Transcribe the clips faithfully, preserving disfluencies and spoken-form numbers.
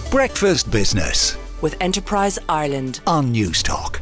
Breakfast Business with Enterprise Ireland on Newstalk.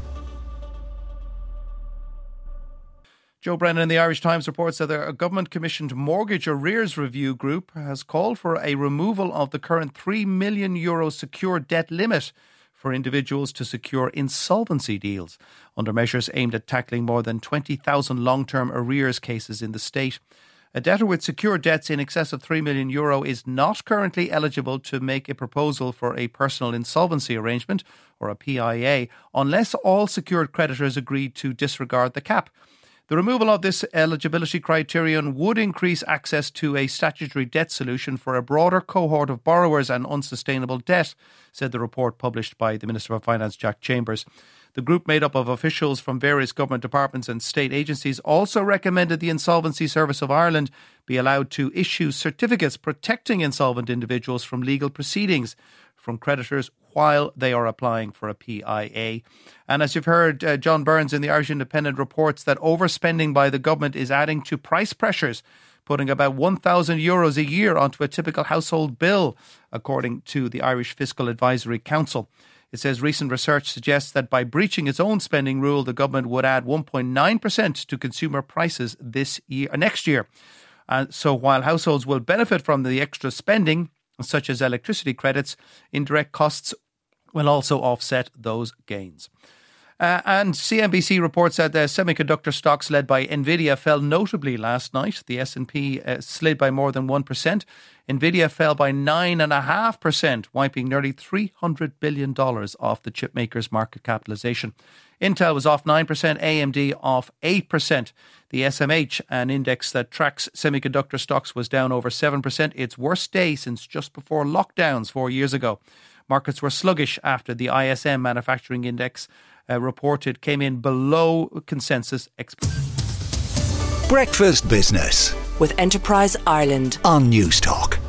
Joe Brennan in the Irish Times reports that a government-commissioned mortgage arrears review group has called for a removal of the current three million euro secured debt limit for individuals to secure insolvency deals under measures aimed at tackling more than twenty thousand long-term arrears cases in the state. A debtor with secured debts in excess of three million euro is not currently eligible to make a proposal for a personal insolvency arrangement, or a P I A, unless all secured creditors agree to disregard the cap. The removal of this eligibility criterion would increase access to a statutory debt solution for a broader cohort of borrowers and unsustainable debt, said the report published by the Minister for Finance, Jack Chambers. The group, made up of officials from various government departments and state agencies, also recommended the Insolvency Service of Ireland be allowed to issue certificates protecting insolvent individuals from legal proceedings from creditors while they are applying for a P I A. And as you've heard, uh, John Burns in the Irish Independent reports that overspending by the government is adding to price pressures, putting about one thousand euros a year onto a typical household bill, according to the Irish Fiscal Advisory Council. It says recent research suggests that by breaching its own spending rule, the government would add one point nine percent to consumer prices this year, next year. Uh, so while households will benefit from the extra spending, such as electricity credits, indirect costs will also offset those gains. Uh, and C N B C reports that the semiconductor stocks led by Nvidia fell notably last night. The S and P uh, slid by more than one percent. Nvidia fell by nine point five percent, wiping nearly three hundred billion dollars off the chipmaker's market capitalisation. Intel was off nine percent, A M D off eight percent. The S M H, an index that tracks semiconductor stocks, was down over seven percent, its worst day since just before lockdowns four years ago. Markets were sluggish after the I S M manufacturing index uh, reported came in below consensus expectations. Breakfast Business with Enterprise Ireland on Newstalk.